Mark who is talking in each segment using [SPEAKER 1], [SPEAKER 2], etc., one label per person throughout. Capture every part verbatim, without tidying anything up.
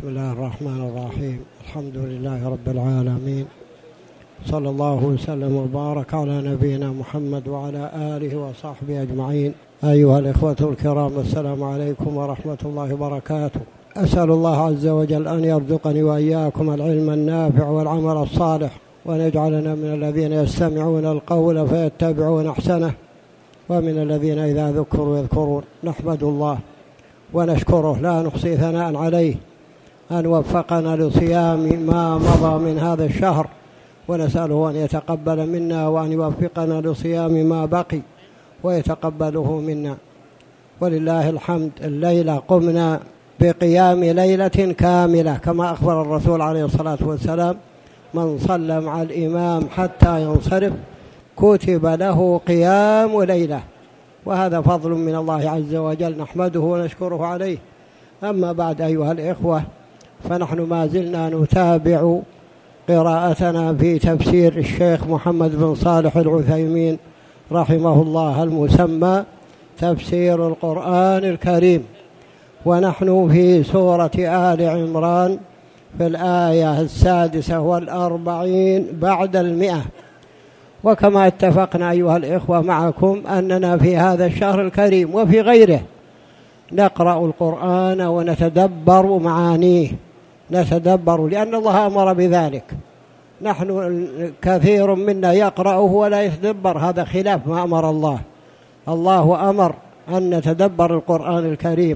[SPEAKER 1] بسم الله الرحمن الرحيم. الحمد لله رب العالمين، صلى الله وسلم وبارك على نبينا محمد وعلى آله وصحبه أجمعين. أيها الإخوة الكرام، السلام عليكم ورحمة الله وبركاته. أسأل الله عز وجل أن يرزقني وإياكم العلم النافع والعمل الصالح، وأن يجعلنا من الذين يستمعون القول فيتبعون أحسنه، ومن الذين إذا ذكروا يذكرون. نحمد الله ونشكره، لا نحصي ثناء عليه، أن وفقنا لصيام ما مضى من هذا الشهر، ونسأله أن يتقبل منا وأن يوفقنا لصيام ما بقي ويتقبله منا. ولله الحمد. الليلة قمنا بقيام ليلة كاملة كما أخبر الرسول عليه الصلاة والسلام: من صلى مع الإمام حتى ينصرف كتب له قيام ليلة. وهذا فضل من الله عز وجل، نحمده ونشكره عليه. أما بعد أيها الإخوة، فنحن ما زلنا نتابع قراءتنا في تفسير الشيخ محمد بن صالح العثيمين رحمه الله، المسمى تفسير القرآن الكريم، ونحن في سورة آل عمران في الآية السادسة والأربعين بعد المئة. وكما اتفقنا أيها الإخوة معكم أننا في هذا الشهر الكريم وفي غيره نقرأ القرآن ونتدبر معانيه، نتدبر لأن الله أمر بذلك. نحن كثير منا يقرأه ولا يتدبر، هذا خلاف ما أمر الله. الله أمر أن نتدبر القرآن الكريم،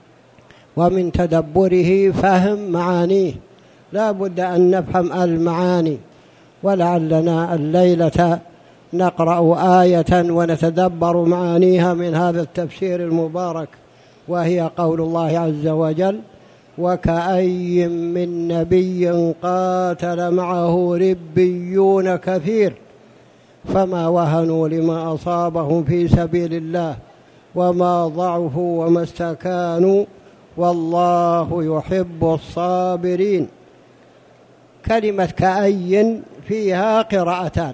[SPEAKER 1] ومن تدبره فهم معانيه، لا بد أن نفهم المعاني. ولعلنا الليلة نقرأ آية ونتدبر معانيها من هذا التفسير المبارك، وهي قول الله عز وجل: وكأي من نبي قاتل معه ربيون كثير فما وهنوا لما أصابهم في سبيل الله وما ضعفوا وما استكانوا والله يحب الصابرين. كلمة كأي فيها قراءتان: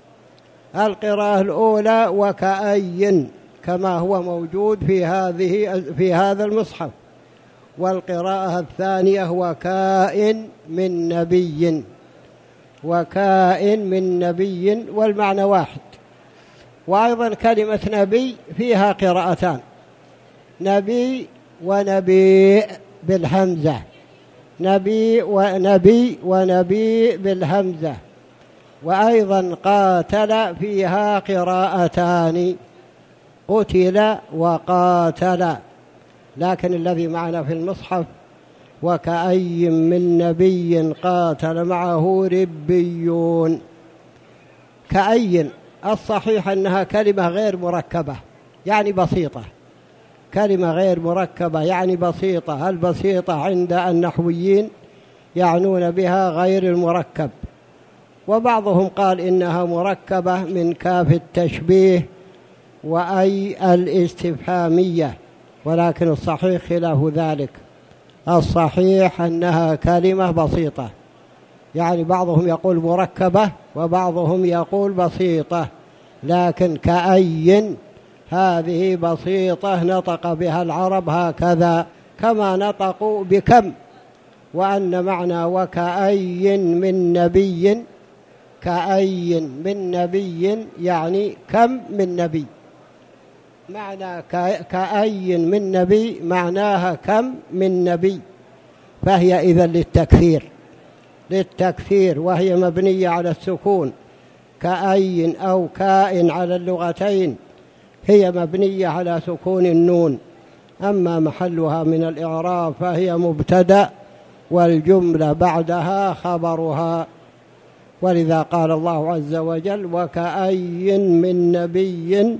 [SPEAKER 1] القراءة الأولى وكأي كما هو موجود في هذه في هذا المصحف، والقراءة الثانية وكائن من نبي، وكائن من نبي، والمعنى واحد. وأيضا كلمة نبي فيها قراءتان: نبي ونبي بالهمزة، نبي ونبي ونبي بالهمزة. وأيضا قاتل فيها قراءتان: قتل وقاتل. لكن الذي معنا في المصحف وكأي من نبي قاتل معه ربيون. كأي الصحيح أنها كلمة غير مركبة، يعني بسيطة، كلمة غير مركبة يعني بسيطة. البسيطة عند النحويين يعنون بها غير المركب، وبعضهم قال إنها مركبة من كاف التشبيه وأي الاستفهامية، ولكن الصحيح خلاف ذلك. الصحيح أنها كلمة بسيطة، يعني بعضهم يقول مركبة وبعضهم يقول بسيطة، لكن كأي هذه بسيطة نطق بها العرب هكذا كما نطقوا بكم. وأن معنى وكأي من نبي، كأي من نبي يعني كم من نبي، معنى كأي من نبي معناها كم من نبي، فهي إذن للتكثير للتكثير وهي مبنية على السكون. كأي أو كائن على اللغتين هي مبنية على سكون النون. أما محلها من الإعراب فهي مبتدأ والجملة بعدها خبرها. ولذا قال الله عز وجل: وكأي من نبي،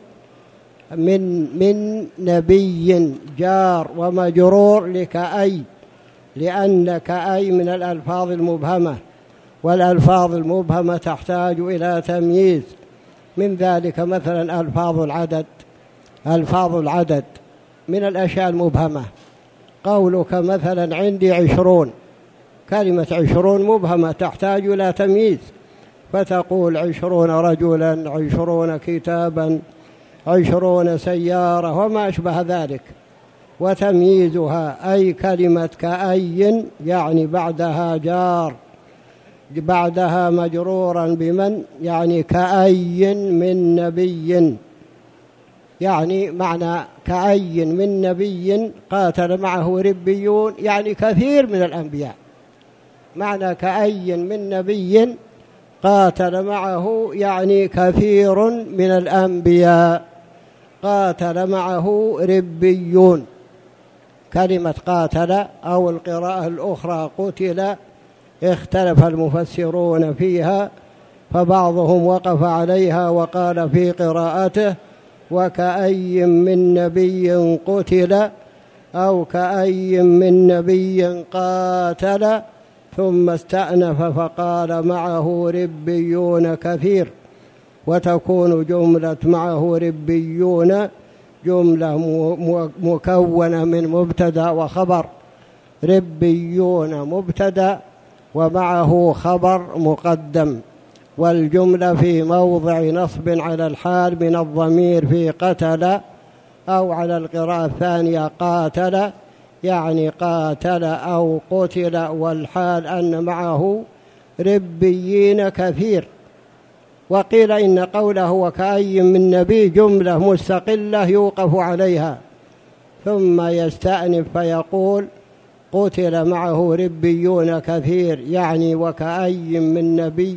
[SPEAKER 1] من من نبي جار ومجرور لكأي، لأن كأي من الألفاظ المبهمة، والألفاظ المبهمة تحتاج إلى تمييز. من ذلك مثلا ألفاظ العدد، ألفاظ العدد من الأشياء المبهمة. قولك مثلا عندي عشرون، كلمة عشرون مبهمة تحتاج إلى تمييز، فتقول عشرون رجلا، عشرون كتابا، عشرون سيارة، وما أشبه ذلك. وتمييزها أي كلمة كأي يعني بعدها جار، بعدها مجرورا بمن، يعني كأي من نبي، يعني معنى كأي من نبي قاتل معه ربيون يعني كثير من الأنبياء. معنى كأي من نبي قاتل معه يعني كثير من الأنبياء، قاتل معه ربيون. كلمة قاتل أو القراءة الأخرى قتل اختلف المفسرون فيها، فبعضهم وقف عليها وقال في قراءته وكأي من نبي قتل أو كأي من نبي قاتل، ثم استأنف فقال معه ربيون كثير، وتكون جملة معه ربيون جملة مكونة من مبتدأ وخبر. ربيون مبتدأ ومعه خبر مقدم، والجملة في موضع نصب على الحال من الضمير في قتل، أو على القراءة الثانية قاتل يعني قاتل أو قتل، والحال أن معه ربيين كثير. وقيل إن قوله وكأي من نبي جملة مستقلة يوقف عليها، ثم يستأنف فيقول قتل معه ربيون كثير، يعني وكأي من نبي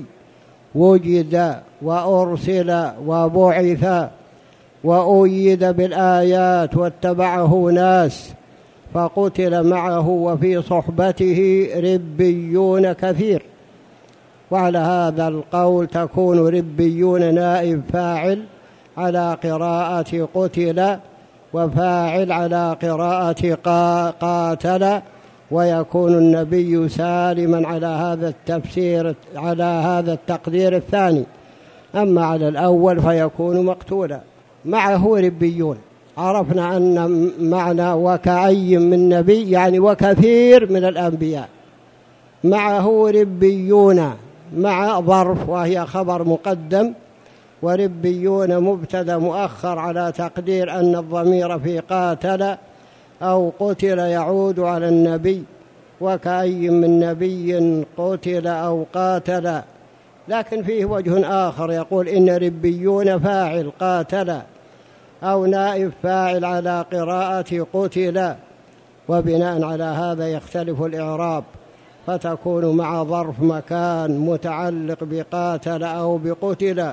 [SPEAKER 1] وجد وأرسل وبعث وأيد بالآيات واتبعه ناس فقتل معه وفي صحبته ربيون كثير. وعلى هذا القول تكون ربيون نائب فاعل على قراءة قتل، وفاعل على قراءة قاتل، ويكون النبي سالما على هذا التفسير على هذا التقدير الثاني. أما على الأول فيكون مقتولا. معه ربيون، عرفنا أن معنى وكأي من نبي يعني وكثير من الأنبياء. معه ربيون مع ظرف وهي خبر مقدم، وربيون مبتدأ مؤخر على تقدير أن الضمير في قاتل أو قتل يعود على النبي. وكأي من نبي قتل أو قاتل. لكن فيه وجه آخر يقول إن ربيون فاعل قاتل أو نائب فاعل على قراءة قتل، وبناء على هذا يختلف الإعراب، فتكون مع ظرف مكان متعلق بقاتل أو بقتل،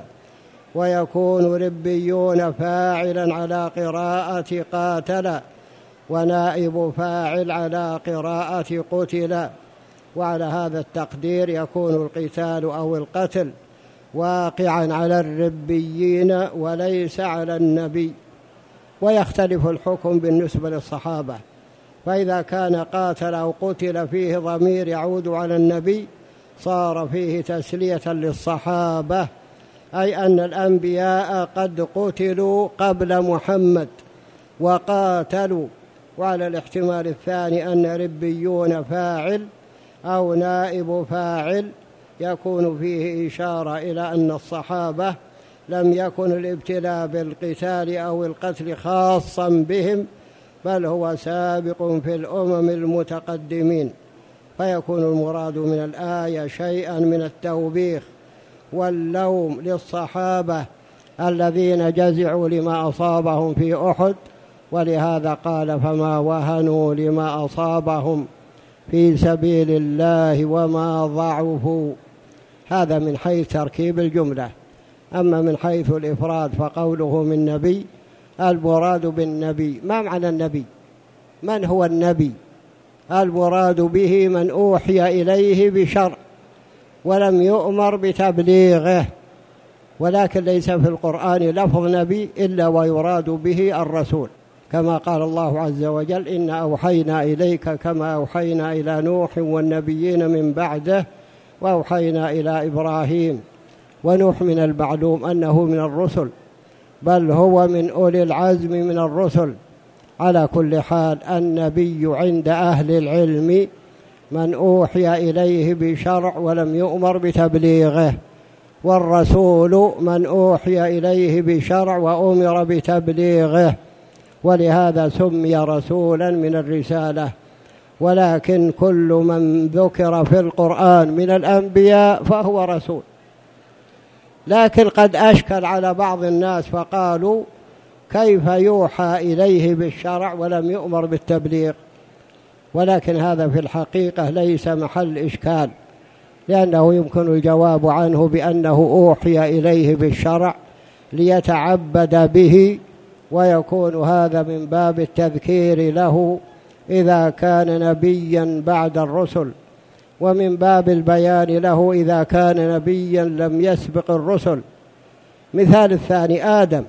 [SPEAKER 1] ويكون ربيون فاعلا على قراءة قاتل، ونائب فاعل على قراءة قتل. وعلى هذا التقدير يكون القتال أو القتل واقعا على الربيين وليس على النبي. ويختلف الحكم بالنسبة للصحابة، فإذا كان قاتل أو قتل فيه ضمير يعود على النبي صار فيه تسلية للصحابة، أي أن الأنبياء قد قتلوا قبل محمد وقاتلوا. وعلى الاحتمال الثاني أن ربيون فاعل أو نائب فاعل يكون فيه إشارة إلى أن الصحابة لم يكن الابتلاء بالقتال أو القتل خاصا بهم، بل هو سابق في الأمم المتقدمين. فيكون المراد من الآية شيئا من التوبيخ واللوم للصحابة الذين جزعوا لما أصابهم في أحد، ولهذا قال فما وهنوا لما أصابهم في سبيل الله وما ضعفوا. هذا من حيث تركيب الجملة. أما من حيث الإفراد فقوله من نبي، المراد بالنبي ما معنى النبي؟ من هو النبي؟ المراد به من أوحي إليه بشرع ولم يؤمر بتبليغه، ولكن ليس في القرآن لفظ نبي إلا ويراد به الرسول، كما قال الله عز وجل إنا أوحينا إليك كما أوحينا إلى نوح والنبيين من بعده وأوحينا إلى إبراهيم. ونوح من المعلوم أنه من الرسل، بل هو من أولي العزم من الرسل. على كل حال النبي عند أهل العلم من أوحي إليه بشرع ولم يؤمر بتبليغه، والرسول من أوحي إليه بشرع وأمر بتبليغه. ولهذا سمي رسولا من الرسالة. ولكن كل من ذكر في القرآن من الأنبياء فهو رسول. لكن قد أشكل على بعض الناس فقالوا كيف يوحى إليه بالشرع ولم يؤمر بالتبليغ؟ ولكن هذا في الحقيقة ليس محل إشكال، لأنه يمكن الجواب عنه بأنه أوحي إليه بالشرع ليتعبد به، ويكون هذا من باب التذكير له إذا كان نبيا بعد الرسل، ومن باب البيان له إذا كان نبيا لم يسبق الرسل. مثال الثاني آدم،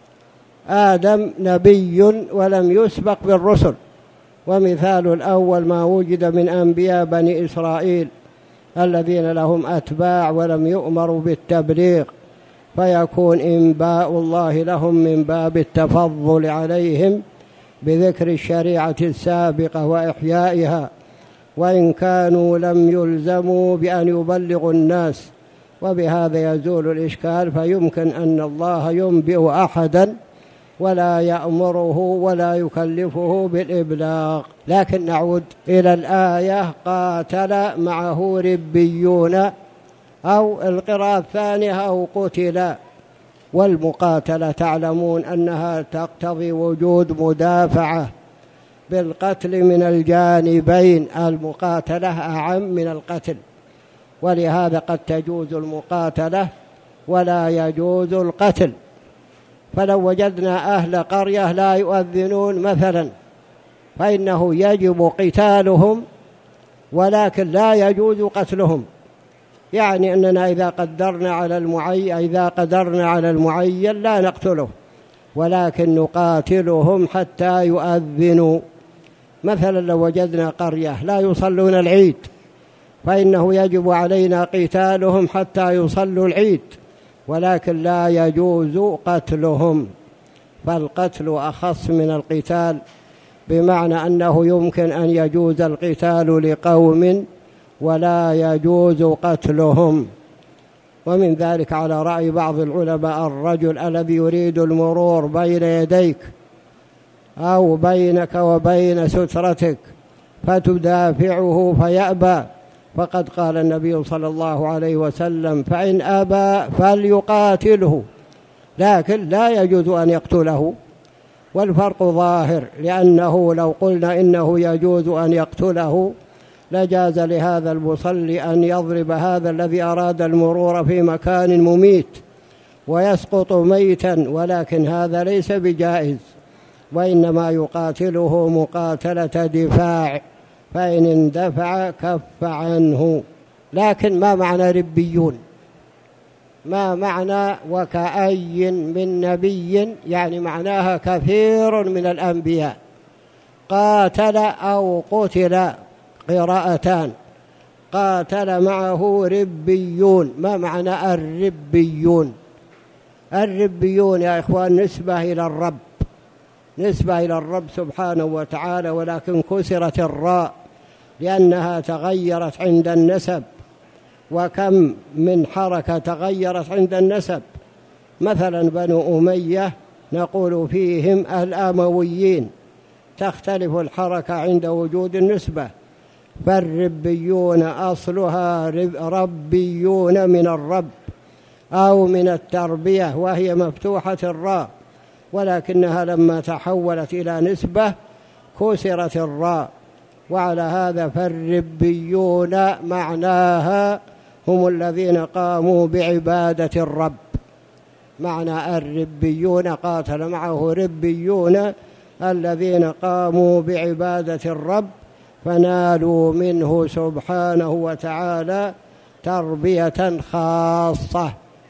[SPEAKER 1] آدم نبي ولم يسبق بالرسل. ومثال الأول ما وجد من أنبياء بني إسرائيل الذين لهم أتباع ولم يؤمروا بالتبليغ، فيكون إنباء الله لهم من باب التفضل عليهم بذكر الشريعة السابقة وإحيائها، وإن كانوا لم يلزموا بأن يبلغوا الناس. وبهذا يزول الإشكال، فيمكن أن الله ينبئ أحدا ولا يأمره ولا يكلفه بالإبلاغ. لكن نعود إلى الآية قاتل معه ربيون، أو القراءة الثانية أو قتل. والمقاتلة تعلمون أنها تقتضي وجود مدافعة بالقتل من الجانبين، المقاتلة أعم من القتل، ولهذا قد تجوز المقاتلة ولا يجوز القتل. فلو وجدنا أهل قرية لا يؤذنون مثلا فإنه يجب قتالهم، ولكن لا يجوز قتلهم. يعني أننا إذا قدرنا على المعين إذا قدرنا على المعين لا نقتله، ولكن نقاتلهم حتى يؤذنوا. مثلا لو وجدنا قرية لا يصلون العيد فإنه يجب علينا قتالهم حتى يصلوا العيد، ولكن لا يجوز قتلهم. فالقتل أخص من القتال، بمعنى أنه يمكن أن يجوز القتال لقوم ولا يجوز قتلهم. ومن ذلك على رأي بعض العلماء الرجل الذي يريد المرور بين يديك أو بينك وبين سترتك فتدافعه فيأبى، فقد قال النبي صلى الله عليه وسلم فإن أبى فليقاتله، لكن لا يجوز أن يقتله. والفرق ظاهر، لأنه لو قلنا إنه يجوز أن يقتله لجاز لهذا المصلي أن يضرب هذا الذي أراد المرور في مكان مميت ويسقط ميتا، ولكن هذا ليس بجائز، وإنما يقاتله مقاتلة دفاع، فإن اندفع كف عنه. لكن ما معنى ربيون؟ ما معنى وكأي من نبي؟ يعني معناها كثير من الأنبياء. قاتل أو قتل قراءتان، قاتل معه ربيون. ما معنى الربيون؟ الربيون يا إخوان نسبة إلى الرب، نسبة إلى الرب سبحانه وتعالى، ولكن كسرت الراء لأنها تغيرت عند النسب، وكم من حركة تغيرت عند النسب. مثلا بنو أمية نقول فيهم الأمويين، تختلف الحركة عند وجود النسبة. فالربيون أصلها ربيون من الرب أو من التربية، وهي مفتوحة الراء، ولكنها لما تحولت إلى نسبة كسرت الراء. وعلى هذا فالربيون معناها هم الذين قاموا بعبادة الرب. معنى الربيون قاتل معه ربيون الذين قاموا بعبادة الرب، فنالوا منه سبحانه وتعالى تربية خاصة.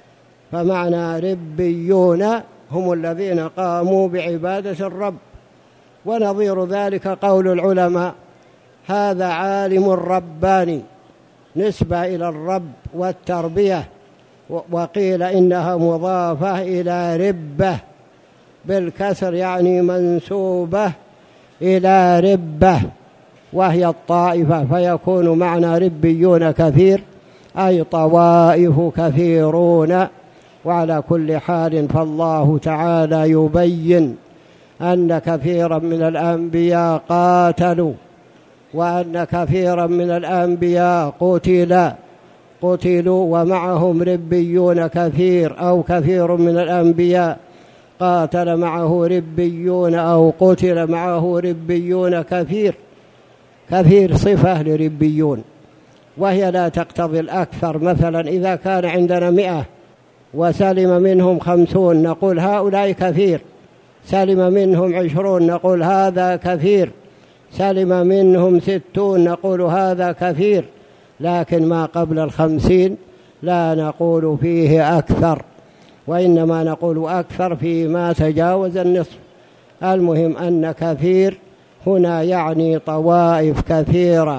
[SPEAKER 1] فمعنى ربيون هم الذين قاموا بعبادة الرب. ونظير ذلك قول العلماء هذا عالم رباني، نسبة إلى الرب والتربية. وقيل إنها مضافة إلى ربة بالكسر، يعني منسوبة إلى ربة وهي الطائفة، فيكون معنى ربيون كثير أي طوائف كثيرون. وعلى كل حال فالله تعالى يبين أن كثيرا من الأنبياء قاتلوا، وأن كثيرا من الأنبياء قتل قتلوا ومعهم ربيون كثير، أو كثير من الأنبياء قاتل معه ربيون أو قتل معه ربيون كثير. كثير صفة لربيون، وهي لا تقتضي الأكثر. مثلا إذا كان عندنا مئة وسلم منهم خمسون نقول هؤلاء كثير، سلم منهم عشرون نقول هذا كثير، سلم منهم ستون نقول هذا كثير. لكن ما قبل الخمسين لا نقول فيه أكثر، وإنما نقول أكثر فيما تجاوز النصف. المهم أن كثير هنا يعني طوائف كثيرة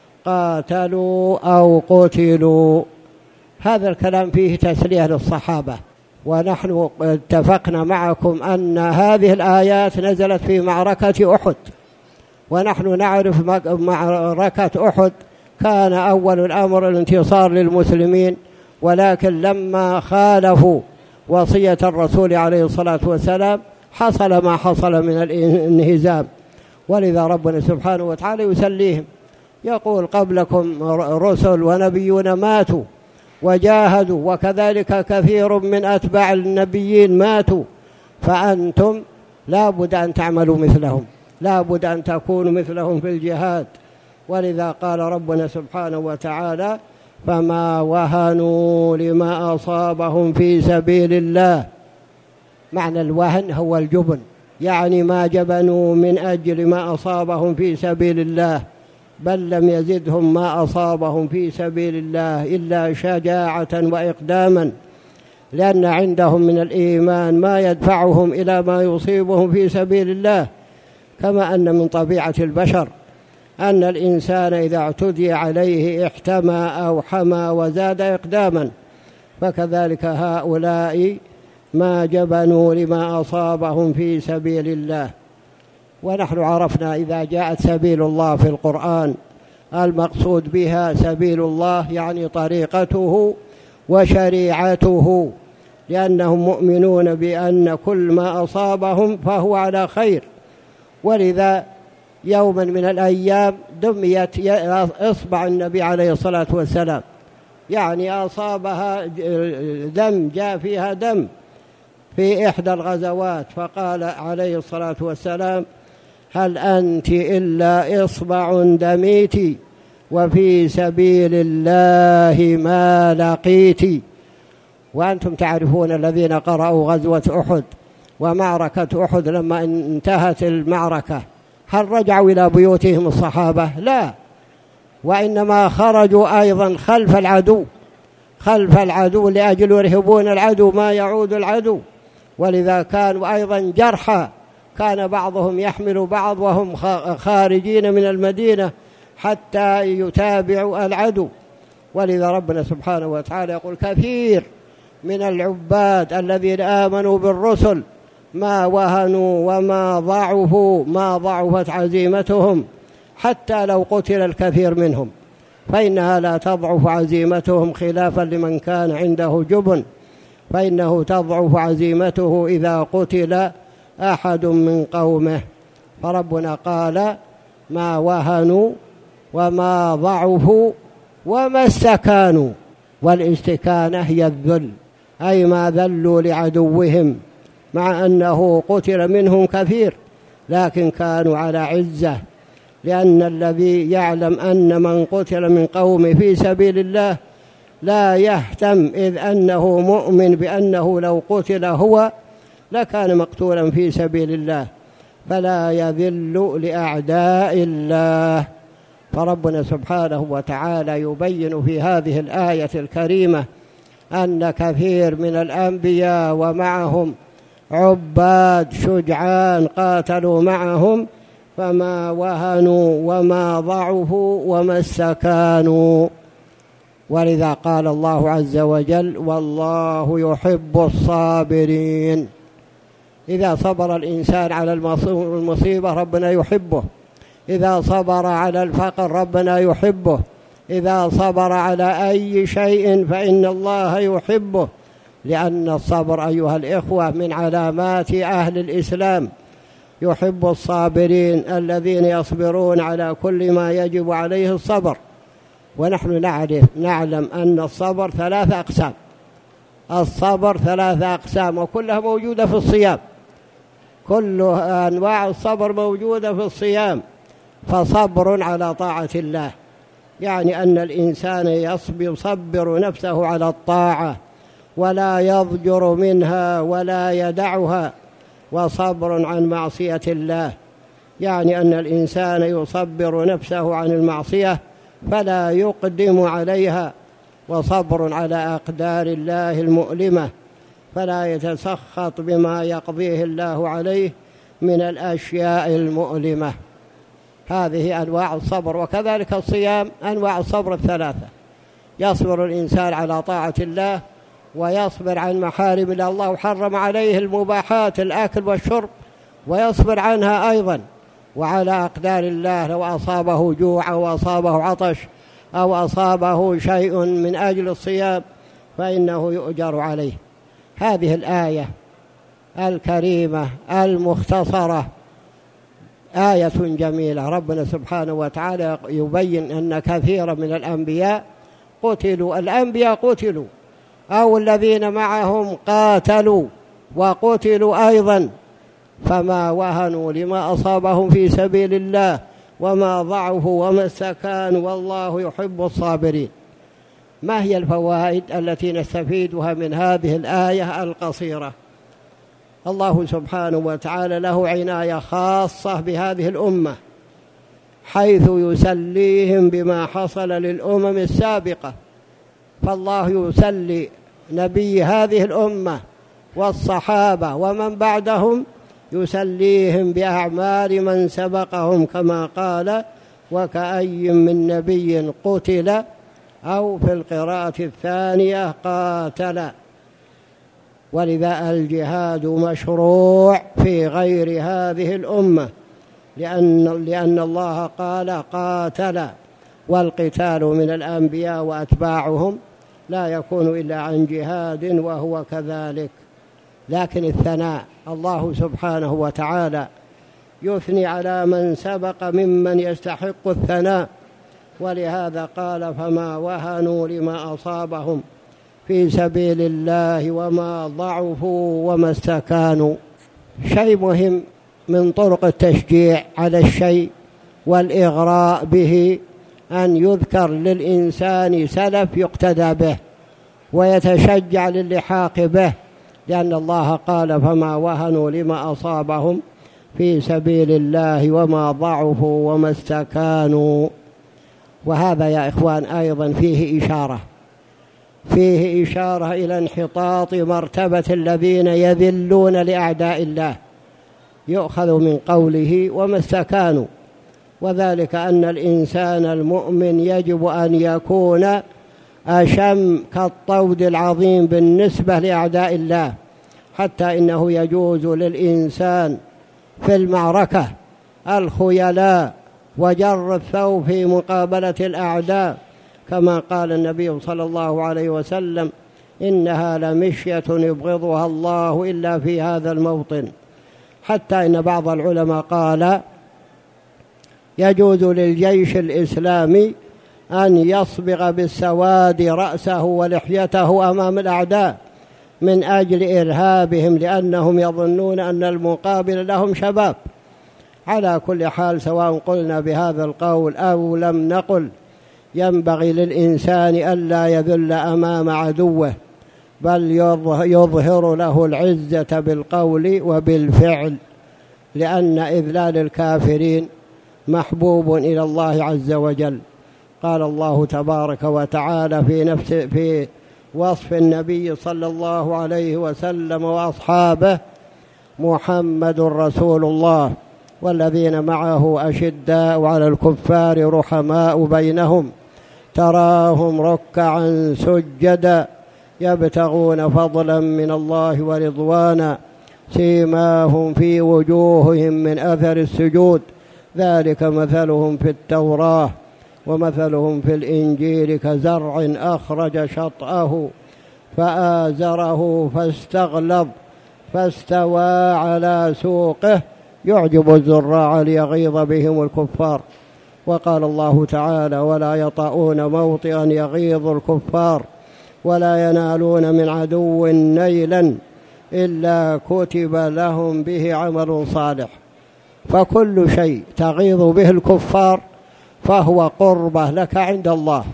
[SPEAKER 1] قاتلوا أو قتلوا. هذا الكلام فيه تسلية للصحابة، ونحن اتفقنا معكم أن هذه الآيات نزلت في معركة أحد، ونحن نعرف معركة أحد كان أول الأمر الانتصار للمسلمين، ولكن لما خالفوا وصية الرسول عليه الصلاة والسلام حصل ما حصل من الانهزام. ولذا ربنا سبحانه وتعالى يسليهم، يقول قبلكم رسل ونبيون ماتوا وجاهدوا، وكذلك كثير من أتباع النبيين ماتوا، فأنتم لا بد أن تعملوا مثلهم، لا بد أن تكونوا مثلهم في الجهاد. ولذا قال ربنا سبحانه وتعالى فما وهنوا لما أصابهم في سبيل الله. معنى الوهن هو الجبن، يعني ما جبنوا من أجل ما أصابهم في سبيل الله، بل لم يزدهم ما أصابهم في سبيل الله إلا شجاعة وإقداما، لأن عندهم من الإيمان ما يدفعهم إلى ما يصيبهم في سبيل الله. كما أن من طبيعة البشر أن الإنسان إذا اعتدي عليه احتمى أو حمى وزاد إقداما، فكذلك هؤلاء ما جبنوا لما أصابهم في سبيل الله. ونحن عرفنا إذا جاءت سبيل الله في القرآن المقصود بها سبيل الله يعني طريقته وشريعته، لأنهم مؤمنون بأن كل ما أصابهم فهو على خير. ولذا يوما من الأيام دميت إصبع النبي عليه الصلاة والسلام، يعني أصابها دم، جاء فيها دم في إحدى الغزوات، فقال عليه الصلاة والسلام هل أنت إلا إصبع دميت وفي سبيل الله ما لقيت. وأنتم تعرفون الذين قرأوا غزوة أحد ومعركة أحد لما انتهت المعركة هل رجعوا إلى بيوتهم الصحابة؟ لا، وإنما خرجوا أيضا خلف العدو خلف العدو لأجل يرهبون العدو ما يعود العدو. ولذا كانوا أيضا جرحى، كان بعضهم يحمل بعض وهم خارجين من المدينة حتى يتابعوا العدو. ولذا ربنا سبحانه وتعالى يقول كثير من العباد الذين آمنوا بالرسل ما وهنوا وما ضعفوا ما ضعفت عزيمتهم حتى لو قتل الكثير منهم، فإنها لا تضعف عزيمتهم خلافا لمن كان عنده جبن، فإنه تضعف عزيمته إذا قتل أحد من قومه. فربنا قال ما وهنوا وما ضعفوا وما استكانوا، والاستكانة هي الذل، أي ما ذلوا لعدوهم مع أنه قتل منهم كثير لكن كانوا على عزة. لأن الذي يعلم أن من قتل من قوم في سبيل الله لا يهتم، إذ أنه مؤمن بأنه لو قتل هو لكان مقتولا في سبيل الله، فلا يذل لأعداء الله. فربنا سبحانه وتعالى يبين في هذه الآية الكريمة أن كثير من الأنبياء ومعهم عباد شجعان قاتلوا معهم فما وهنوا وما ضعفوا وما استكانوا. ولذا قال الله عز وجل والله يحب الصابرين. إذا صبر الإنسان على المصيبة ربنا يحبه، إذا صبر على الفقر ربنا يحبه، إذا صبر على أي شيء فإن الله يحبه. لأن الصبر أيها الإخوة من علامات أهل الإسلام، يحب الصابرين الذين يصبرون على كل ما يجب عليه الصبر. ونحن نعرف نعلم أن الصبر ثلاث أقسام، الصبر ثلاث أقسام وكلها موجودة في الصيام، كل أنواع الصبر موجودة في الصيام. فصبر على طاعة الله، يعني أن الإنسان يصبر نفسه على الطاعة ولا يضجر منها ولا يدعها. وصبر عن معصية الله، يعني أن الإنسان يصبر نفسه عن المعصية فلا يقدم عليها. وصبر على أقدار الله المؤلمة، فلا يتسخط بما يقضيه الله عليه من الأشياء المؤلمة. هذه أنواع الصبر. وكذلك الصيام أنواع الصبر الثلاثة، يصبر الإنسان على طاعة الله، ويصبر عن محارم الله، الله حرم عليه المباحات الأكل والشرب ويصبر عنها أيضا، وعلى أقدار الله لو أصابه جوع أو أصابه عطش أو أصابه شيء من أجل الصيام فإنه يؤجر عليه. هذه الآية الكريمة المختصرة آية جميلة. ربنا سبحانه وتعالى يبين أن كثيرا من الأنبياء قتلوا، الأنبياء قتلوا أو الذين معهم قاتلوا وقتلوا أيضا، فما وهنوا لما أصابهم في سبيل الله وما ضعفوا وما استكانوا، والله يحب الصابرين. ما هي الفوائد التي نستفيدها من هذه الآية القصيرة؟ الله سبحانه وتعالى له عناية خاصة بهذه الأمة، حيث يسليهم بما حصل للأمم السابقة. فالله يسلي نبي هذه الأمة والصحابة ومن بعدهم، يسليهم بأعمال من سبقهم، كما قال: وكأي من نبي قتل، أو في القراءة الثانية قاتل. ولذا الجهاد مشروع في غير هذه الأمة، لأن, لأن الله قال قاتل، والقتال من الأنبياء وأتباعهم لا يكون إلا عن جهاد، وهو كذلك. لكن الثناء، الله سبحانه وتعالى يثني على من سبق ممن يستحق الثناء، ولهذا قال: فما وهنوا لما أصابهم في سبيل الله وما ضعفوا وما استكانوا. شيء مهم من طرق التشجيع على الشيء والإغراء به أن يذكر للإنسان سلف يقتدى به ويتشجع للحاق به، لأن الله قال: فما وهنوا لما أصابهم في سبيل الله وما ضعفوا وما استكانوا. وهذا يا إخوان أيضا فيه إشارة فيه إشارة إلى انحطاط مرتبة الذين يذلون لأعداء الله، يؤخذ من قوله وما استكانوا، وذلك أن الإنسان المؤمن يجب أن يكون أشم كالطود العظيم بالنسبة لأعداء الله، حتى إنه يجوز للإنسان في المعركة الخيلاء وجر الثوب في مقابلة الأعداء، كما قال النبي صلى الله عليه وسلم: إنها لمشية يبغضها الله إلا في هذا الموطن. حتى إن بعض العلماء قال: يجوز للجيش الإسلامي أن يصبغ بالسواد رأسه ولحيته أمام الأعداء من أجل إرهابهم، لأنهم يظنون أن المقابل لهم شباب. على كل حال، سواء قلنا بهذا القول أو لم نقل، ينبغي للإنسان ألا يذل أمام عدوه، بل يظهر له العزة بالقول وبالفعل، لأن إذلال الكافرين محبوب إلى الله عز وجل. قال الله تبارك وتعالى في نفس في وصف النبي صلى الله عليه وسلم وأصحابه: محمد رسول الله والذين معه أشداء على الكفار رحماء بينهم تراهم ركعا سجدا يبتغون فضلا من الله ورضوانا سيماهم في وجوههم من أثر السجود ذلك مثلهم في التوراة ومثلهم في الإنجيل كزرع أخرج شطأه فآزره فاستغلظ فاستوى على سوقه يعجب الزراع ليغيظ بهم الكفار. وقال الله تعالى: ولا يطؤون موطئا يغيظ الكفار ولا ينالون من عدو نيلا إلا كتب لهم به عمل صالح. فكل شيء تغيظ به الكفار فهو قربة لك عند الله،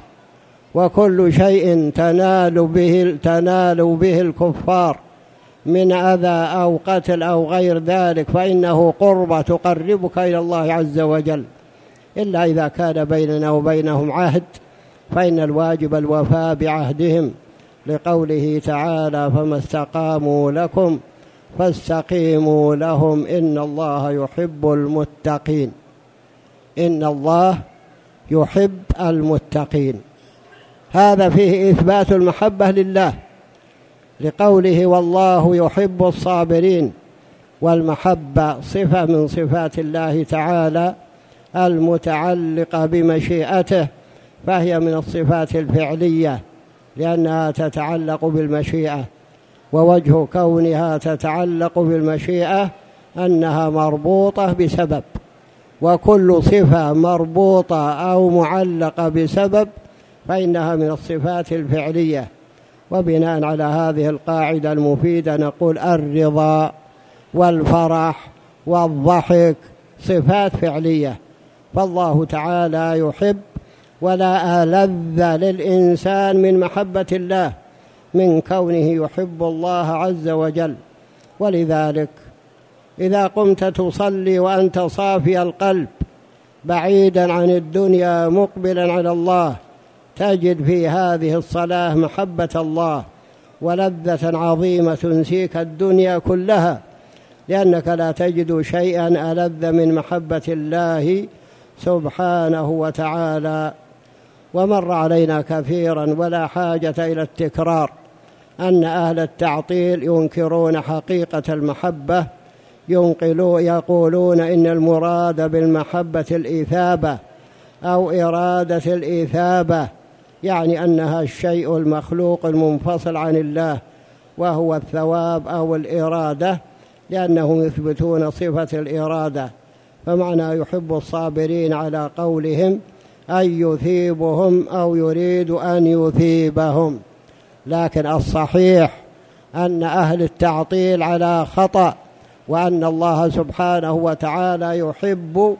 [SPEAKER 1] وكل شيء تنال به, تنال به الكفار من أذى أو قتل أو غير ذلك فإنه قربة تقربك إلى الله عز وجل، إلا إذا كان بيننا وبينهم عهد فإن الواجب الوفاء بعهدهم، لقوله تعالى: فما استقاموا لكم فاستقيموا لهم إن الله يحب المتقين. إن الله يحب المتقين، هذا فيه إثبات المحبة لله، لقوله: والله يحب الصابرين. والمحبة صفة من صفات الله تعالى المتعلقة بمشيئته، فهي من الصفات الفعلية لأنها تتعلق بالمشيئة، ووجه كونها تتعلق بالمشيئة أنها مربوطة بسبب، وكل صفة مربوطة أو معلقة بسبب فإنها من الصفات الفعلية. وبناء على هذه القاعدة المفيدة نقول: الرضا والفرح والضحك صفات فعلية، فالله تعالى يحب، ولا ألذ للإنسان من محبة الله من كونه يحب الله عز وجل. ولذلك إذا قمت تصلي وأنت صافي القلب بعيدا عن الدنيا مقبلا على الله تجد في هذه الصلاة محبة الله ولذة عظيمة تنسيك الدنيا كلها، لأنك لا تجد شيئا ألذ من محبة الله سبحانه وتعالى. ومر علينا كثيرا ولا حاجة إلى التكرار أن أهل التعطيل ينكرون حقيقة المحبة، يقولون إن المراد بالمحبة الإثابة أو إرادة الإثابة، يعني أنها الشيء المخلوق المنفصل عن الله وهو الثواب أو الإرادة، لأنهم يثبتون صفة الإرادة. فمعنى يحب الصابرين على قولهم أن يثيبهم أو يريد أن يثيبهم، لكن الصحيح أن أهل التعطيل على خطأ، وأن الله سبحانه وتعالى يحب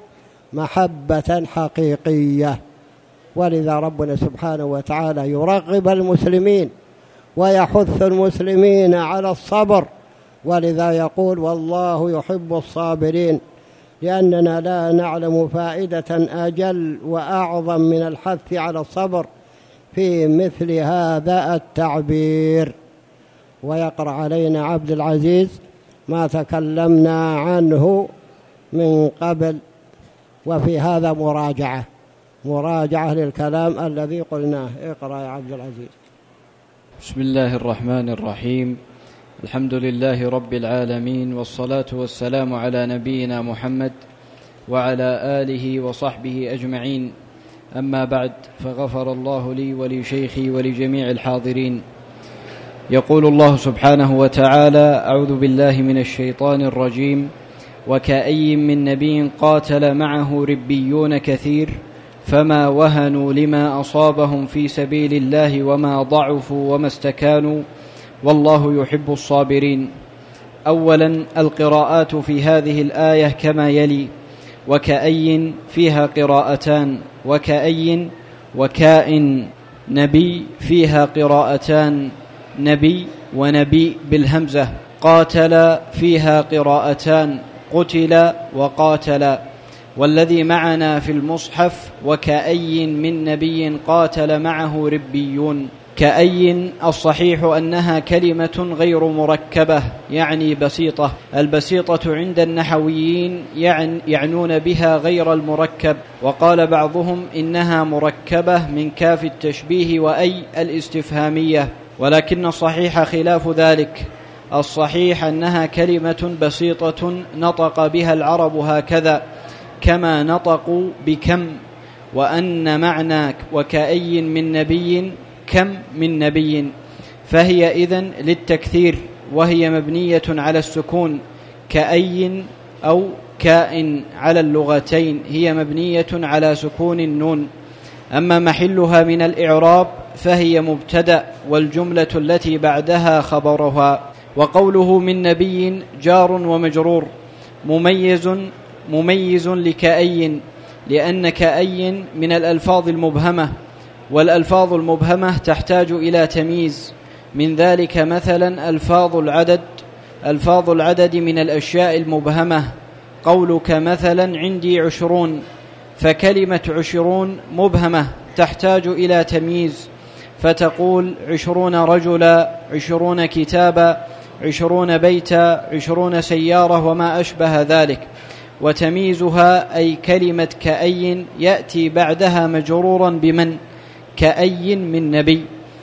[SPEAKER 1] محبة حقيقية. ولذا ربنا سبحانه وتعالى يرغب المسلمين ويحث المسلمين على الصبر، ولذا يقول: والله يحب الصابرين، لأننا لا نعلم فائدة أجل وأعظم من الحث على الصبر في مثل هذا التعبير. ويقرأ علينا عبد العزيز ما تكلمنا عنه من قبل، وفي هذا مراجعة مراجعة للكلام الذي قلناه. اقرأ يا عبد العزيز.
[SPEAKER 2] بسم الله الرحمن الرحيم. الحمد لله رب العالمين، والصلاة والسلام على نبينا محمد وعلى آله وصحبه أجمعين. أما بعد، فغفر الله لي ولشيخي ولجميع الحاضرين. يقول الله سبحانه وتعالى: أعوذ بالله من الشيطان الرجيم: وكأي من نبي قاتل معه ربيون كثير فما وهنوا لما أصابهم في سبيل الله وما ضعفوا وما استكانوا والله يحب الصابرين. أولا، القراءات في هذه الآية كما يلي: وكأي فيها قراءتان، وكأي وكائن. نبي فيها قراءتان، نبي ونبي بالهمزة. قاتل فيها قراءتان، قتل وقاتل. والذي معنا في المصحف: وكأي من نبي قاتل معه ربيون. كأي الصحيح أنها كلمة غير مركبة، يعني بسيطة. البسيطة عند النحويين يعنون بها غير المركب، وقال بعضهم إنها مركبة من كاف التشبيه وأي الاستفهامية، ولكن الصحيح خلاف ذلك. الصحيح أنها كلمة بسيطة نطق بها العرب هكذا كما نطقوا بكم، وأن معنى وكأي من نبي كم من نبي، فهي إذن للتكثير، وهي مبنية على السكون، كأي أو كائن على اللغتين هي مبنية على سكون النون. أما محلها من الإعراب فهي مبتدأ والجملة التي بعدها خبرها. وقوله من نبي جار ومجرور مميز مميز لكأي، لأن كأي من الألفاظ المبهمة، والألفاظ المبهمة تحتاج إلى تمييز. من ذلك مثلا ألفاظ العدد ألفاظ العدد من الأشياء المبهمة، قولك مثلا عندي عشرون، فكلمة عشرون مبهمة تحتاج إلى تمييز، فتقول عشرون رجلا، عشرون كتابا، عشرون بيتا، عشرون سيارة وما أشبه ذلك. وتمييزها أي كلمة كأي يأتي بعدها مجرورا بمن، كأي من نبي.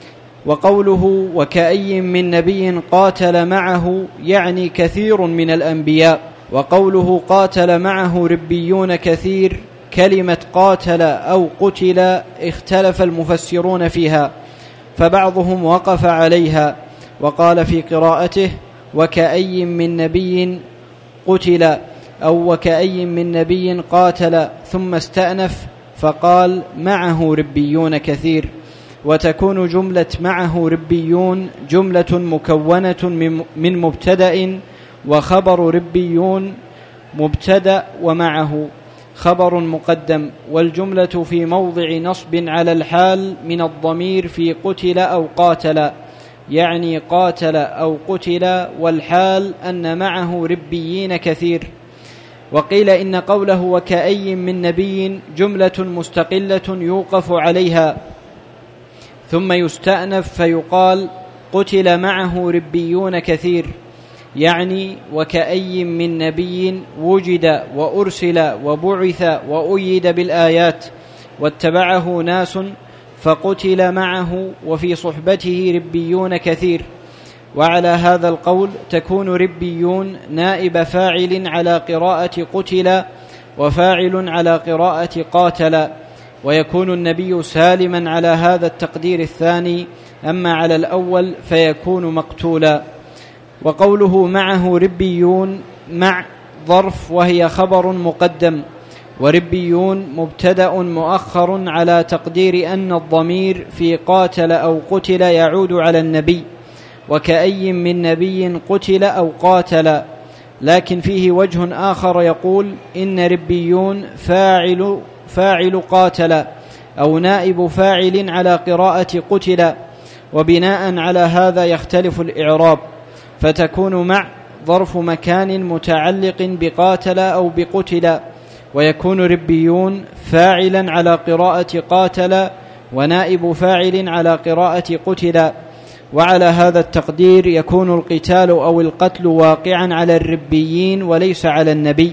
[SPEAKER 2] وقوله وكأي من نبي قاتل معه يعني كثير من الأنبياء. وقوله قاتل معه ربيون كثير، كلمة قاتل أو قتل اختلف المفسرون فيها، فبعضهم وقف عليها وقال في قراءته وكأي من نبي قتل، أو وكأي من نبي قاتل، ثم استأنف فقال معه ربيون كثير. وتكون جملة معه ربيون جملة مكونة من مبتدأ وخبر ربيون مبتدأ ومعه خبر مقدم، والجملة في موضع نصب على الحال من الضمير في قتل أو قاتل، يعني قاتل أو قتل، والحال أن معه ربيين كثير. وقيل إن قوله وكأي من نبي جملة مستقلة يوقف عليها ثم يستأنف فيقال قتل معه ربيون كثير، يعني وكأي من نبي وجد وأرسل وبعث وأيد بالآيات واتبعه ناس فقتل معه وفي صحبته ربيون كثير. وعلى هذا القول تكون ربيون نائب فاعل على قراءة قتل وفاعل على قراءة قاتل، ويكون النبي سالما على هذا التقدير الثاني، أما على الأول فيكون مقتولا. وقوله معه ربيون مع ظرف وهي خبر مقدم، وربيون مبتدأ مؤخر على تقدير أن الضمير في قاتل أو قتل يعود على النبي، وكأي من نبي قتل أو قاتل. لكن فيه وجه آخر يقول إن ربيون فاعل فاعل قاتل أو نائب فاعل على قراءة قتل، وبناء على هذا يختلف الإعراب، فتكون مع ظرف مكان متعلق بقاتل أو بقتل، ويكون ربيون فاعلا على قراءة قاتل ونائب فاعل على قراءة قتل. وعلى هذا التقدير يكون القتال أو القتل واقعا على الربيين وليس على النبي.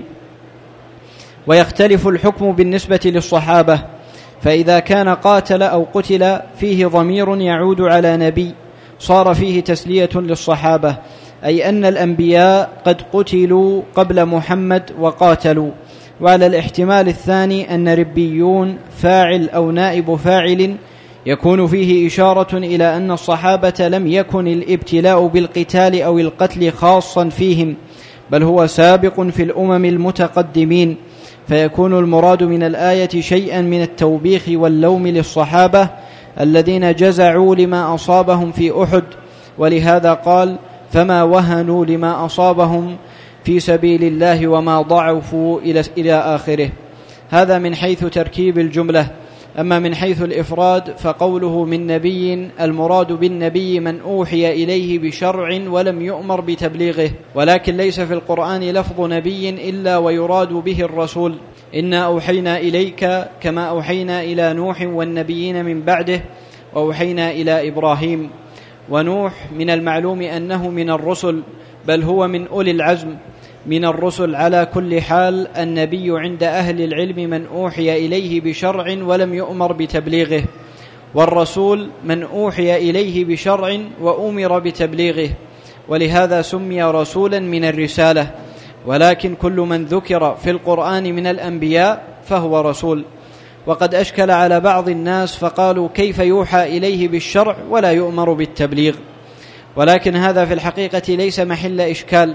[SPEAKER 2] ويختلف الحكم بالنسبة للصحابة، فإذا كان قاتل أو قتل فيه ضمير يعود على نبي صار فيه تسلية للصحابة، أي أن الأنبياء قد قتلوا قبل محمد وقاتلوا. وعلى الاحتمال الثاني أن ربيون فاعل أو نائب فاعل يكون فيه إشارة إلى أن الصحابة لم يكن الابتلاء بالقتال أو القتل خاصا فيهم، بل هو سابق في الأمم المتقدمين، فيكون المراد من الآية شيئا من التوبيخ واللوم للصحابة الذين جزعوا لما أصابهم في أحد، ولهذا قال فما وهنوا لما أصابهم في سبيل الله وما ضعفوا إلى آخره. هذا من حيث تركيب الجملة. أما من حيث الإفراد فقوله من نبي المراد بالنبي من أوحي إليه بشرع ولم يؤمر بتبليغه، ولكن ليس في القرآن لفظ نبي إلا ويراد به الرسول. إنا أوحينا إليك كما أوحينا إلى نوح والنبيين من بعده وأوحينا إلى إبراهيم. ونوح من المعلوم أنه من الرسل، بل هو من أولي العزم من الرسل. على كل حال النبي عند أهل العلم من أوحي إليه بشرع ولم يؤمر بتبليغه، والرسول من أوحي إليه بشرع وأمر بتبليغه، ولهذا سمي رسولا من الرسالة. ولكن كل من ذكر في القرآن من الأنبياء فهو رسول. وقد أشكل على بعض الناس فقالوا كيف يوحى إليه بالشرع ولا يؤمر بالتبليغ، ولكن هذا في الحقيقة ليس محل إشكال،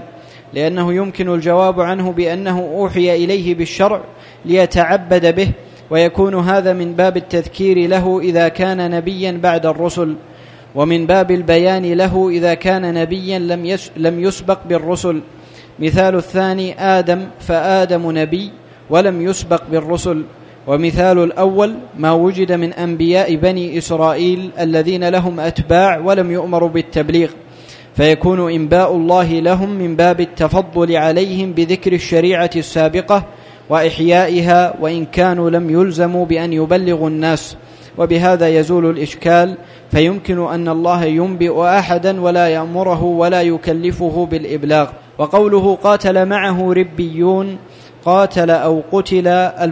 [SPEAKER 2] لأنه يمكن الجواب عنه بأنه أوحي إليه بالشرع ليتعبد به، ويكون هذا من باب التذكير له إذا كان نبيا بعد الرسل، ومن باب البيان له إذا كان نبيا لم يسبق بالرسل. مثال الثاني آدم، فآدم نبي ولم يسبق بالرسل. ومثال الأول ما وجد من أنبياء بني إسرائيل الذين لهم أتباع ولم يؤمروا بالتبليغ، فيكون إنباء الله لهم من باب التفضل عليهم بذكر الشريعة السابقة وإحيائها، وإن كانوا لم يلزموا بأن يبلغوا الناس. وبهذا يزول الإشكال، فيمكن أن الله ينبئ أحدا ولا يأمره ولا يكلفه بالإبلاغ. وقوله قاتل معه ربيون، قاتل أو قتل،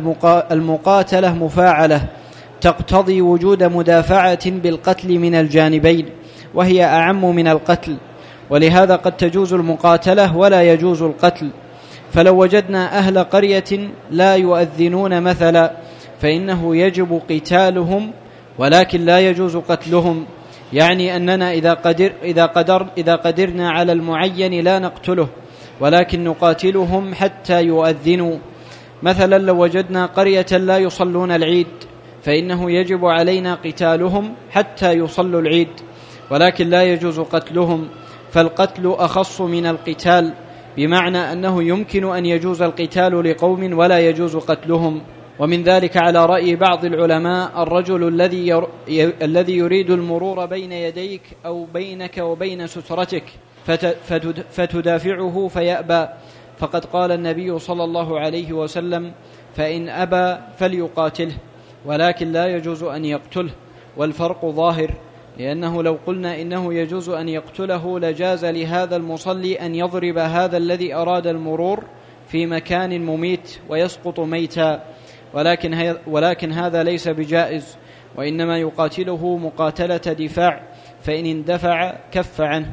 [SPEAKER 2] المقاتلة مفاعلة تقتضي وجود مدافعة بالقتل من الجانبين، وهي أعم من القتل، ولهذا قد تجوز المقاتلة ولا يجوز القتل. فلو وجدنا أهل قرية لا يؤذنون مثلا فإنه يجب قتالهم ولكن لا يجوز قتلهم، يعني أننا إذا, قدر إذا, قدر إذا قدرنا على المعين لا نقتله ولكن نقاتلهم حتى يؤذنوا. مثلا لو وجدنا قرية لا يصلون العيد فإنه يجب علينا قتالهم حتى يصلوا العيد، ولكن لا يجوز قتلهم، فالقتل أخص من القتال، بمعنى أنه يمكن أن يجوز القتال لقوم ولا يجوز قتلهم. ومن ذلك على رأي بعض العلماء الرجل الذي ير... ي... الذي يريد المرور بين يديك أو بينك وبين سترتك فت... فتد... فتدافعه فيأبى، فقد قال النبي صلى الله عليه وسلم: فإن أبى فليقاتله، ولكن لا يجوز أن يقتله. والفرق ظاهر، لأنه لو قلنا إنه يجوز أن يقتله لجاز لهذا المصلي أن يضرب هذا الذي أراد المرور في مكان مميت ويسقط ميتا، ولكن, ولكن هذا ليس بجائز، وإنما يقاتله مقاتلة دفاع، فإن اندفع كف عنه.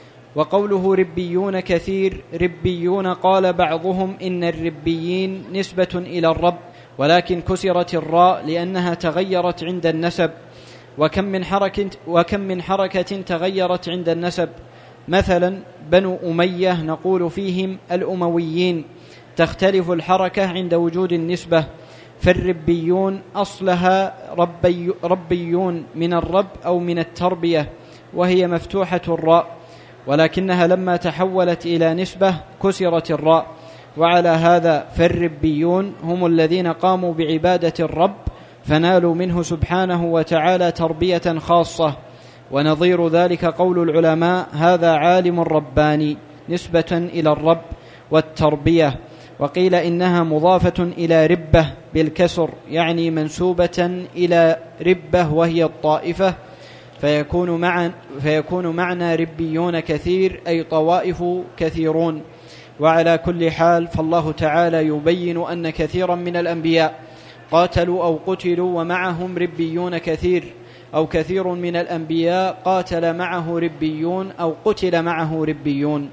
[SPEAKER 2] وقوله ربيون كثير، ربيون قال بعضهم إن الربيين نسبة إلى الرب، ولكن كسرت الراء لأنها تغيرت عند النسب. وكم من حركة, وكم من حركة تغيرت عند النسب، مثلا بنو أمية نقول فيهم الأمويين، تختلف الحركة عند وجود النسبة. فالربيون أصلها ربي ربيون من الرب أو من التربية، وهي مفتوحة الراء، ولكنها لما تحولت إلى نسبة كسرت الراء. وعلى هذا فالربيون هم الذين قاموا بعبادة الرب فنالوا منه سبحانه وتعالى تربية خاصة. ونظير ذلك قول العلماء: هذا عالم رباني، نسبة إلى الرب والتربية. وقيل إنها مضافة إلى ربة بالكسر، يعني منسوبة إلى ربة وهي الطائفة، فيكون, مع فيكون معنى ربيون كثير أي طوائف كثيرون. وعلى كل حال فالله تعالى يبين أن كثيرا من الأنبياء قاتلوا أو قتلوا ومعهم ربيون كثير، أو كثير من الأنبياء قاتل معه ربيون أو قتل معه ربيون.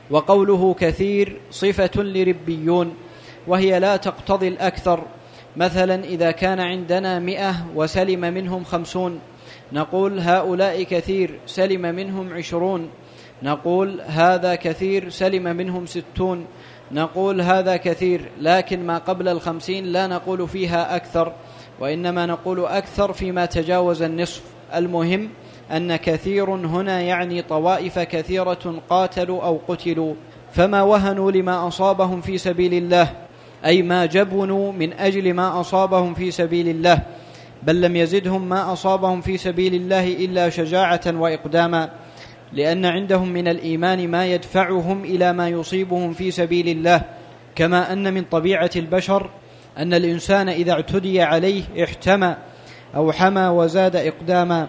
[SPEAKER 2] وقوله كثير صفة لربيون، وهي لا تقتضي الأكثر. مثلا إذا كان عندنا مئة وسلم منهم خمسون نقول هؤلاء كثير، سلم منهم عشرون نقول هذا كثير، سلم منهم ستون نقول هذا كثير. لكن ما قبل الخمسين لا نقول فيها أكثر، وإنما نقول أكثر فيما تجاوز النصف. المهم أن كثير هنا يعني طوائف كثيرة قاتلوا أو قتلوا، فما وهنوا لما أصابهم في سبيل الله، أي ما جبنوا من أجل ما أصابهم في سبيل الله، بل لم يزدهم ما أصابهم في سبيل الله إلا شجاعة وإقداما، لأن عندهم من الإيمان ما يدفعهم إلى ما يصيبهم في سبيل الله. كما أن من طبيعة البشر أن الإنسان إذا اعتدي عليه احتمى أو حمى وزاد إقداما،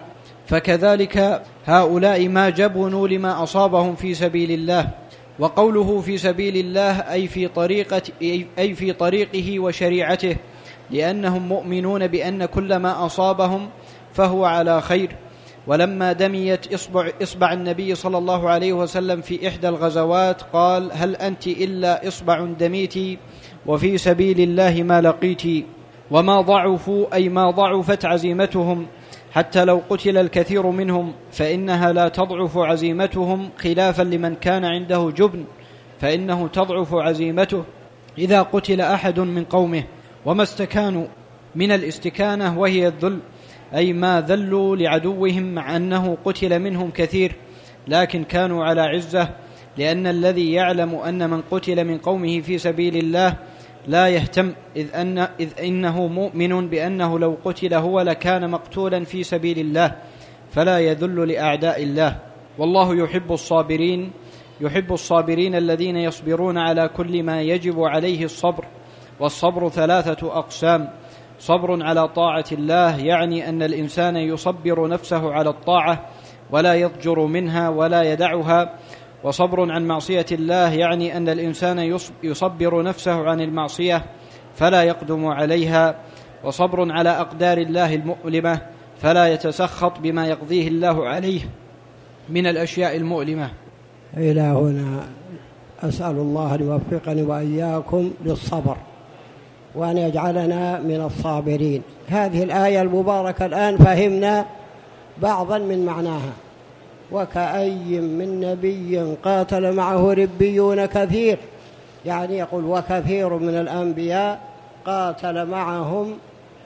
[SPEAKER 2] فكذلك هؤلاء ما جبنوا لما أصابهم في سبيل الله. وقوله في سبيل الله أي في طريقة أي في طريقه وشريعته، لأنهم مؤمنون بأن كل ما أصابهم فهو على خير. ولما دميت إصبع, إصبع النبي صلى الله عليه وسلم في إحدى الغزوات قال: هل أنت إلا إصبع دميتي وفي سبيل الله ما لقيتي. وما ضعفوا أي ما ضعفت عزيمتهم، حتى لو قتل الكثير منهم فإنها لا تضعف عزيمتهم، خلافا لمن كان عنده جبن فإنه تضعف عزيمته إذا قتل أحد من قومه، وما استكانوا من الاستكانة وهي الذل، أي ما ذلوا لعدوهم مع أنه قتل منهم كثير، لكن كانوا على عزة، لأن الذي يعلم أن من قتل من قومه في سبيل الله لا يهتم، إذ, أن إذ إنه مؤمن بأنه لو قتل هو لكان مقتولا في سبيل الله، فلا يذل لأعداء الله. والله يحب الصابرين يحب الصابرين الذين يصبرون على كل ما يجب عليه الصبر. والصبر ثلاثة أقسام: صبر على طاعة الله، يعني أن الإنسان يصبر نفسه على الطاعة ولا يضجر منها ولا يدعها. وصبر عن معصية الله، يعني أن الإنسان يصبر نفسه عن المعصية فلا يقدم عليها. وصبر على أقدار الله المؤلمة، فلا يتسخط بما يقضيه الله عليه من الأشياء المؤلمة.
[SPEAKER 1] إلى هنا أسأل الله أن يوفقني وإياكم للصبر وأن يجعلنا من الصابرين. هذه الآية المباركة الآن فهمنا بعضا من معناها: وكأي من نبي قاتل معه ربيون كثير، يعني يقول وكثير من الأنبياء قاتل معهم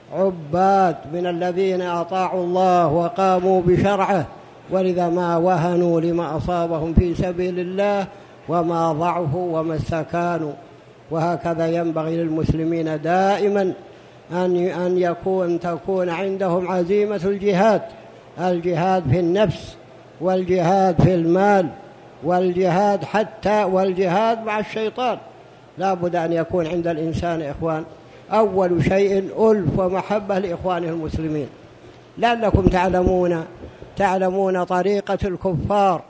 [SPEAKER 1] عباد من الذين أطاعوا الله وقاموا بشرعه، ولذا ما وهنوا لما أصابهم في سبيل الله وما ضعفوا وما استكانوا. وهكذا ينبغي للمسلمين دائما أن أن يكون تكون عندهم عزيمة الجهاد، الجهاد في النفس والجهاد في المال والجهاد حتى والجهاد مع الشيطان. لا بد أن يكون عند الإنسان إخوان أول شيء ألف ومحبة لإخوانه المسلمين، لعلكم تعلمون تعلمون طريقة الكفار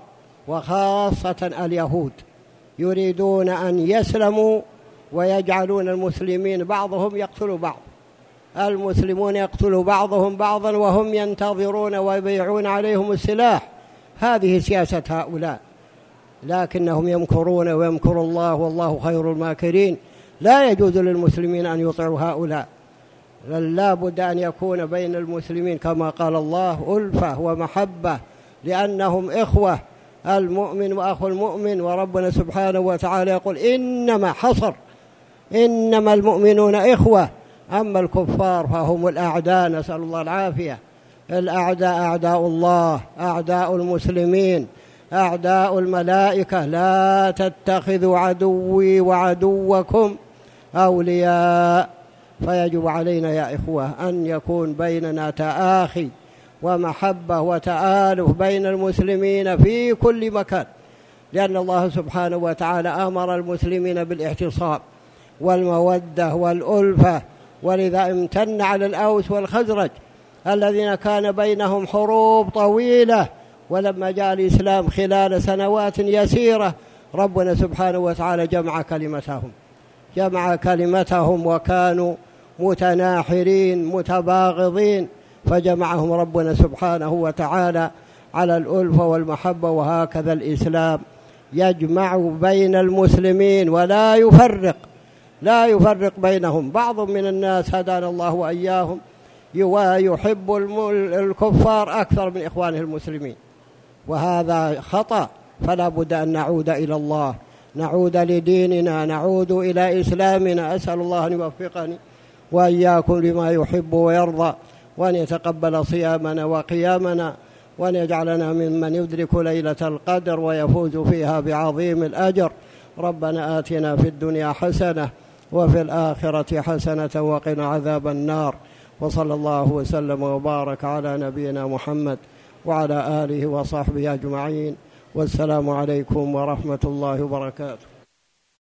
[SPEAKER 1] وخاصة اليهود، يريدون أن يسلموا ويجعلون المسلمين بعضهم يقتل بعض، المسلمون يقتل بعضهم بعضا وهم ينتظرون ويبيعون عليهم السلاح. هذه سياسة هؤلاء، لكنهم يمكرون ويمكر الله والله خير الماكرين. لا يجوز للمسلمين أن يطيعوا هؤلاء، لا بد أن يكون بين المسلمين كما قال الله ألفة ومحبة، لأنهم إخوة، المؤمن وأخو المؤمن. وربنا سبحانه وتعالى يقول إنما حصر إنما المؤمنون إخوة، أما الكفار فهم الأعداء، نسأل الله العافية. الأعداء أعداء الله، أعداء المسلمين، أعداء الملائكة. لا تتخذوا عدوي وعدوكم أولياء. فيجب علينا يا إخوة أن يكون بيننا تآخي ومحبة وتآلف بين المسلمين في كل مكان، لأن الله سبحانه وتعالى أمر المسلمين بالاعتصام والمودة والألفة، ولذا امتن على الأوس والخزرج الذين كان بينهم حروب طويلة، ولما جاء الإسلام خلال سنوات يسيرة ربنا سبحانه وتعالى جمع كلمتهم جمع كلمتهم وكانوا متناحرين متباغضين، فجمعهم ربنا سبحانه وتعالى على الألفة والمحبة. وهكذا الإسلام يجمع بين المسلمين ولا يفرق لا يفرق بينهم. بعض من الناس هدانا الله وإياهم يحب الكفار أكثر من إخوانه المسلمين، وهذا خطأ. فلا بد أن نعود إلى الله، نعود لديننا، نعود إلى إسلامنا. أسأل الله أن يوفقني وإياكم لما يحب ويرضى، وأن يتقبل صيامنا وقيامنا، وأن يجعلنا ممن يدرك ليلة القدر ويفوز فيها بعظيم الأجر. ربنا آتنا في الدنيا حسنة وفي الآخرة حسنة وقنا عذاب النار. وصلى الله وسلم وبارك على نبينا محمد وعلى آله وصحبه أجمعين، والسلام عليكم ورحمة الله وبركاته.